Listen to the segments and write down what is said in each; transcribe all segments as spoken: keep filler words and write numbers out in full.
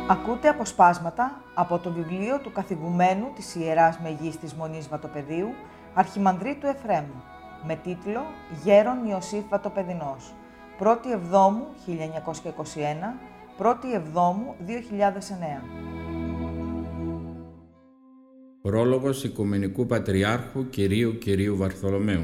Ακούτε αποσπάσματα από το βιβλίο του καθηγουμένου της Ιεράς Μεγίστης Μονής Βατοπεδίου, Αρχιμανδρίτου Εφραίμ, με τίτλο «Γέρον Ιωσήφ Βατοπεδινός, πρώτη Εβδόμου χίλια εννιακόσια είκοσι ένα, πρώτη Εβδόμου δύο χιλιάδες εννέα». Πρόλογος Οικουμενικού Πατριάρχου Κυρίου Κυρίου Βαρθολομαίου.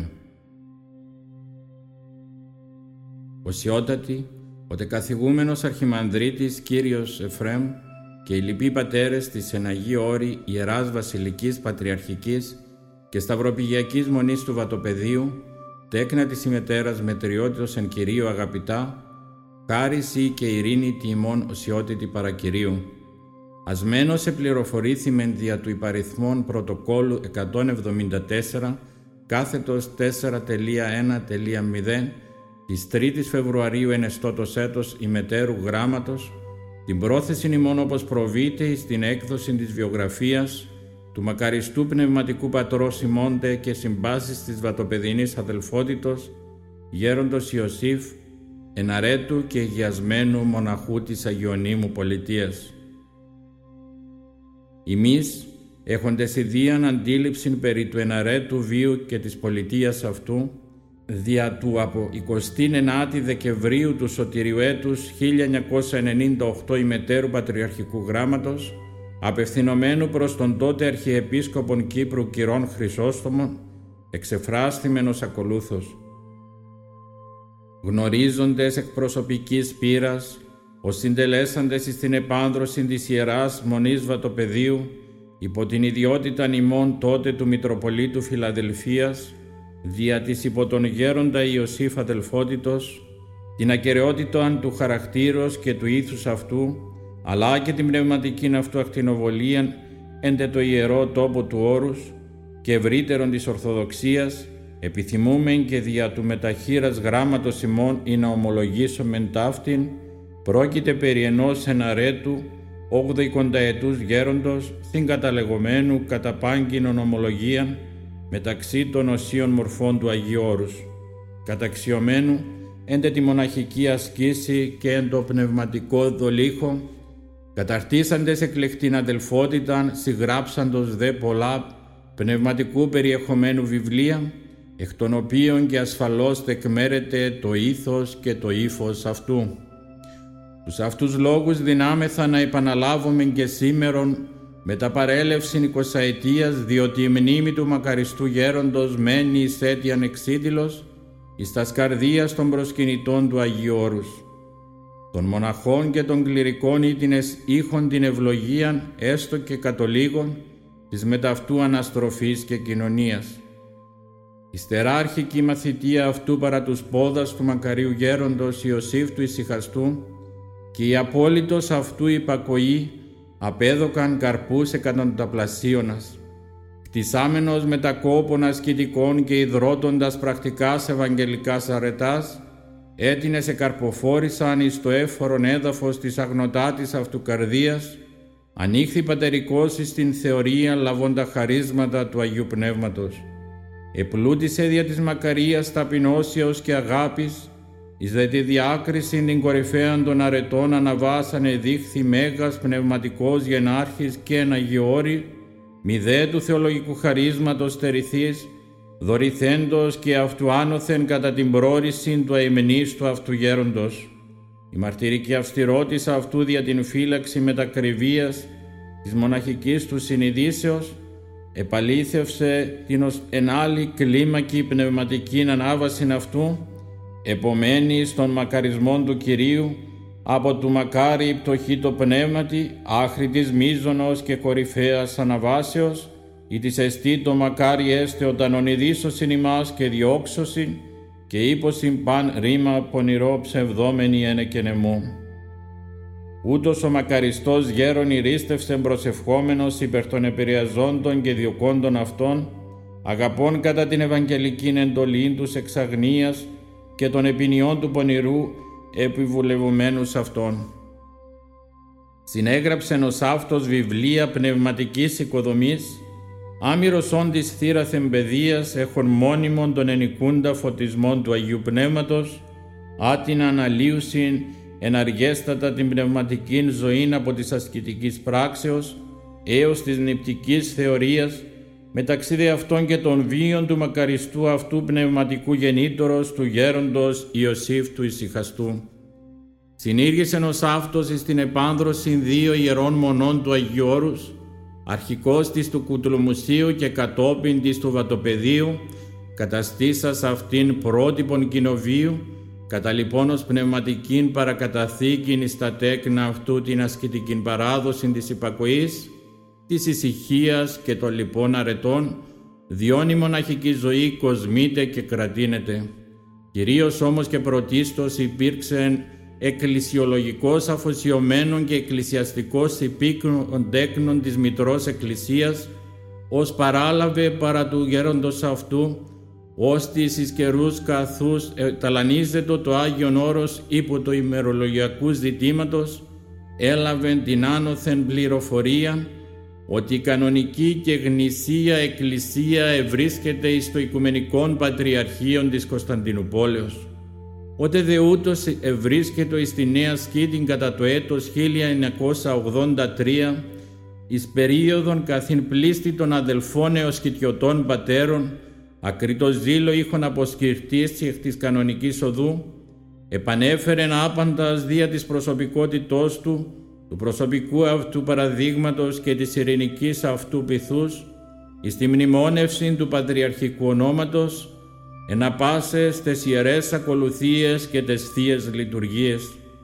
Οσιότατη, ο τεκαθηγούμενος Αρχιμανδρίτης Κύριος Εφραίμ και οι λοιποί πατέρες της εν Αγίου Όρη Ιεράς Βασιλικής Πατριαρχικής και Σταυροπηγιακής Μονής του Βατοπεδίου, τέκνα της ημετέρας μετριότητος εν Κυρίου αγαπητά, χάρις ή και ειρήνη τη ημών οσιότητη παρακυρίου. Ασμένος επληροφορήθημεν δια του υπαριθμών πρωτοκόλλου εκατόν εβδομήντα τέσσερα κάθετος τέσσερα ένα μηδέν της τρίτης Φεβρουαρίου ενεστώτος έτος ημετέρου γράμματος, την πρόθεση ημών όπως προβείται στην έκδοση της βιογραφίας του μακαριστού πνευματικού πατρός ημώντε και συμπάσης της βατοπεδινής αδελφότητος γέροντος Ιωσήφ, εναρέτου και αγιασμένου μοναχού της Αγιονύμου πολιτείας. Εμείς, έχοντες ιδίαν αντίληψην περί του εναρέτου βίου και της πολιτείας αυτού, δια του από εικοστή ενάτη Δεκεμβρίου του Σωτηριου έτους χίλια εννιακόσια ενενήντα οκτώ ημετέρου Πατριαρχικού Γράμματος, απευθυνωμένου προς τον τότε Αρχιεπίσκοπον Κύπρου Κυρών Χρυσόστομον, εξεφράστημεν ως ακολούθως. Γνωρίζοντες εκ προσωπικής πείρας, ως συντελέσαντες εις την επάνδρωση της Ιεράς Μονής Βατοπεδίου, υπό την ιδιότητα ημών τότε του Μητροπολίτου Φιλαδελφίας, δια της υπό τον γέροντα Ιωσήφ αδελφότητος, την ακεραιότητα του χαρακτήρος και του ήθους αυτού, αλλά και την πνευματική αυτού ακτινοβολίαν έντε το ιερό τόπο του όρους και ευρύτερον της Ορθοδοξίας, επιθυμούμεν και δια του μεταχείρας γράμματος ημών ή να ομολογήσομεν ταύτην, πρόκειται περί ενός εναρέτου ογδοηκονταετούς γέροντος στην καταλεγωμένου κατά πάγκινον ομολογίαν μεταξύ των οσίων μορφών του Αγίου Όρους, καταξιωμένου έντε τη μοναχική ασκήση και εν το πνευματικό δολίχο, καταρτήσαντες εκλεκτήν αδελφότηταν, συγγράψαντος δε πολλά πνευματικού περιεχομένου βιβλία, εκ των οποίων και ασφαλώς τεκμέρεται το ήθος και το ύφος αυτού. Τους αυτούς λόγους δυνάμεθα να επαναλάβουμε και σήμερον με τα παρέλευσιν εικοσαετίας, διότι η μνήμη του μακαριστού γέροντος μένει εις αίτιαν εξίδηλος, εις τας καρδίας των προσκυνητών του Αγίου Όρους. Των μοναχών και των κληρικών ήτινες ήχον την ευλογίαν, έστω και κατολίγων, της μεταυτού αναστροφής και κοινωνίας. Η στεράρχικη μαθητεία αυτού παρά τους πόδας του μακαρίου γέροντος Ιωσήφ του Ησυχαστού και η απόλυτος αυτού υπακοή απέδωκαν καρπούς εκατονταπλασίωνας. Κτισάμενος με τα κόπων ασκητικών και υδρότοντας πρακτικάς ευαγγελικάς αρετάς, έτεινες εκαρποφόρησαν εις το έφορον έδαφος της αγνωτάτης αυτού καρδίας, ανοίχθη πατερικός εις την θεωρία λαβώντα χαρίσματα του Αγίου Πνεύματος. Επλούτησε δια της μακαρίας ταπεινώσεως και αγάπης, εις δε τη διάκριση την κορυφαίαν των αρετών αναβάσανε δείχθη μέγας πνευματικός γενάρχης και εν Αγιώρη, μη δε του θεολογικού χαρίσματος στερηθείς, δωρηθέντος και αυτού άνωθεν κατά την πρόρηση του αημνίστου αυτού γέροντος. Η μαρτυρική αυστηρότησα αυτού δια την φύλαξη μετακριβίας της μοναχικής του συνειδήσεως, επαλήθευσε την ως εν άλλη κλίμακη πνευματική ανάβαση αυτού, επομένη στον μακαρισμόν του Κυρίου, από του μακάρι η πτωχή το πνεύματι, άχρη της μίζωνος και κορυφαίας αναβάσεως, ή της εστί το μακάρι έστε όταν ονειδήσωσιν ημάς και διώξωσιν, και ύποσιν παν ρήμα πονηρό ψευδόμενη ένε και νεμού. Ούτως ο μακαριστός γέρον ηρίστευσεν προσευχόμενος υπερ των επηρεαζόντων και διωκόντων αυτών, αγαπών κατά την ευαγγελικήν εντολήν τους εξαγνίας και των επινιών του πονηρού επιβουλευμένους αυτών. Συνέγραψεν ως αυτός βιβλία πνευματικής οικοδομής, άμυρος όντις θύραθεν παιδείας, έχων μόνιμον τον ενικούντα φωτισμόν του Αγίου Πνεύματος, άτιν αναλύουσιν εναργέστατα την πνευματική ζωή από της ασκητικής πράξεως έως της νηπτικής θεωρίας, μεταξύ δε αυτών και των βίων του μακαριστού αυτού πνευματικού γεννήτωρος του γέροντος Ιωσήφ του Ησυχαστού. Συνήργησεν ως αυτός εις την επάνδρωση δύο ιερών μονών του Αγίου Όρους, αρχικός της του Κουτλουμουσίου και κατόπιν της του Βατοπεδίου, καταστήσας αυτήν πρότυπον κοινοβίου, κατά λοιπόν ως πνευματικήν παρακαταθήκην εις τα τέκνα αυτού την ασκητικήν παράδοση της υπακοής, της ησυχίας και των λοιπόν αρετών, διόν η μοναχική ζωή κοσμείται και κρατείνεται. Κυρίως όμως και πρωτίστως υπήρξε εκκλησιολογικός αφοσιωμένων και εκκλησιαστικός υπήκρων τέκνων της Μητρός Εκκλησίας, ως παράλαβε παρά του γέροντος αυτού, ως της εις καιρούς καθούς ταλανίζετο το Άγιον Όρος υπό το ημερολογιακούς ζητήματος, έλαβεν την άνωθεν πληροφορία ότι η κανονική και γνησία Εκκλησία ευρίσκεται εις το Οικουμενικόν Πατριαρχείον της Κωνσταντινουπόλεως. Ότε δε ούτως ευρίσκεται εις τη Νέα Σκήτην κατά το έτος χίλια εννιακόσια ογδόντα τρία, εις περίοδον καθήν πλήστη των αδελφών εωσκητιωτών πατέρων, ακριτό ζήλο είχον αποσκυρτήσει εκ της κανονικής οδού, επανέφερεν άπαντας δια της προσωπικότητός του, του προσωπικού αυτού παραδείγματος και της ειρηνικής αυτού πειθούς, εις τη μνημόνευση του πατριαρχικού ονόματος, εναπάσες τες ιερές ακολουθίες και τες θείες λειτουργίες.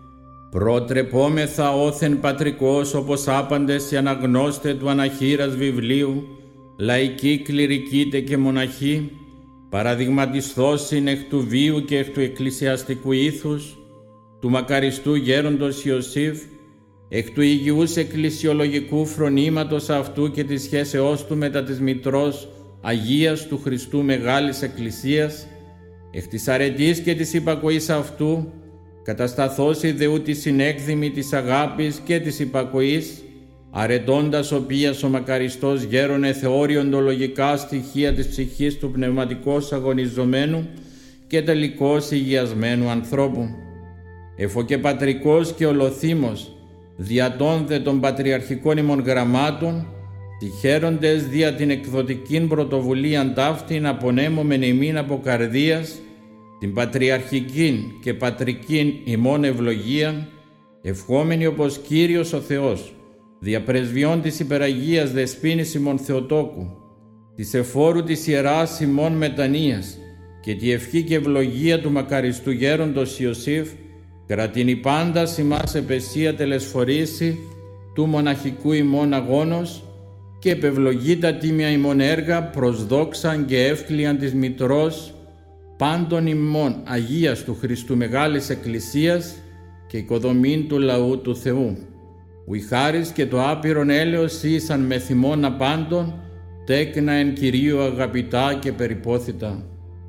Προτρεπόμεθα όθεν πατρικός όπως άπαντες οι αναγνώστε του αναχείρας βιβλίου, λαϊκοί, κληρικήτε και μοναχοί, παραδειγματισθώσιν εκ του βίου και εκ του εκκλησιαστικού ήθους, του μακαριστού γέροντος Ιωσήφ, εκ του υγιούς εκκλησιολογικού φρονήματος αυτού και της σχέσεώς του μετά της Μητρός Αγίας του Χριστού Μεγάλης Εκκλησίας, εκ της αρετής και της υπακοής αυτού, κατασταθώσει δεού τη συνέκδημη της αγάπης και της υπακοής, αρετώντας οποίας ο μακαριστός γέρον εθεώρει οντολογικά στοιχεία της ψυχής του πνευματικώς αγωνιζομένου και τελικώς υγιασμένου ανθρώπου. Εφο και πατρικός και ολοθύμος, διατών δε των πατριαρχικών ημών γραμμάτων, τυχαίροντες δια την εκδοτικήν πρωτοβουλίαν ταύτην απονέμομεν ημίν από καρδίας, την πατριαρχικήν και πατρικήν ημών ευλογίαν, ευχόμενοι όπως Κύριος ο Θεός, δια πρεσβειών της υπεραγίας δεσποίνης ημών Θεοτόκου, της εφόρου της Ιεράς ημών Μετανοίας και τη ευχή και ευλογία του μακαριστού γέροντος Ιωσήφ, κρατήνει πάντα ημάς επεσία τελεσφορήσει του μοναχικού ημών αγώνος και επευλογεί τα τίμια ημών έργα προς δόξαν και εύκλειαν της Μητρός πάντων ημών Αγίας του Χριστού Μεγάλης Εκκλησίας και οικοδομήν του λαού του Θεού. Ου η χάρις και το άπειρον έλεος ήσαν με θυμών απάντων, τέκνα εν Κυρίω αγαπητά και περιπόθητα.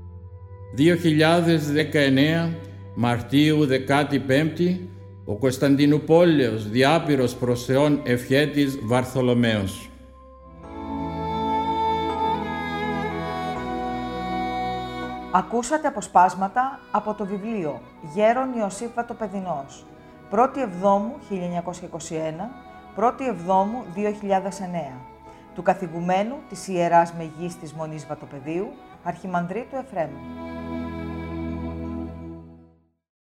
δύο χιλιάδες δεκαεννέα Μαρτίου δεκαπέντε, ο Κωνσταντινουπόλεως διάπειρος προς Θεόν ευχέτης Βαρθολομαίος. Ακούσατε αποσπάσματα από το βιβλίο Γέρον Ιωσήφ Βατοπεδινός, πρώτη Εβδόμου χίλια εννιακόσια είκοσι ένα, πρώτη Εβδόμου δύο χιλιάδες εννέα, του καθηγουμένου της Ιεράς Μεγίστης Μονής Βατοπεδίου, Αρχιμανδρίτου Εφραίμου.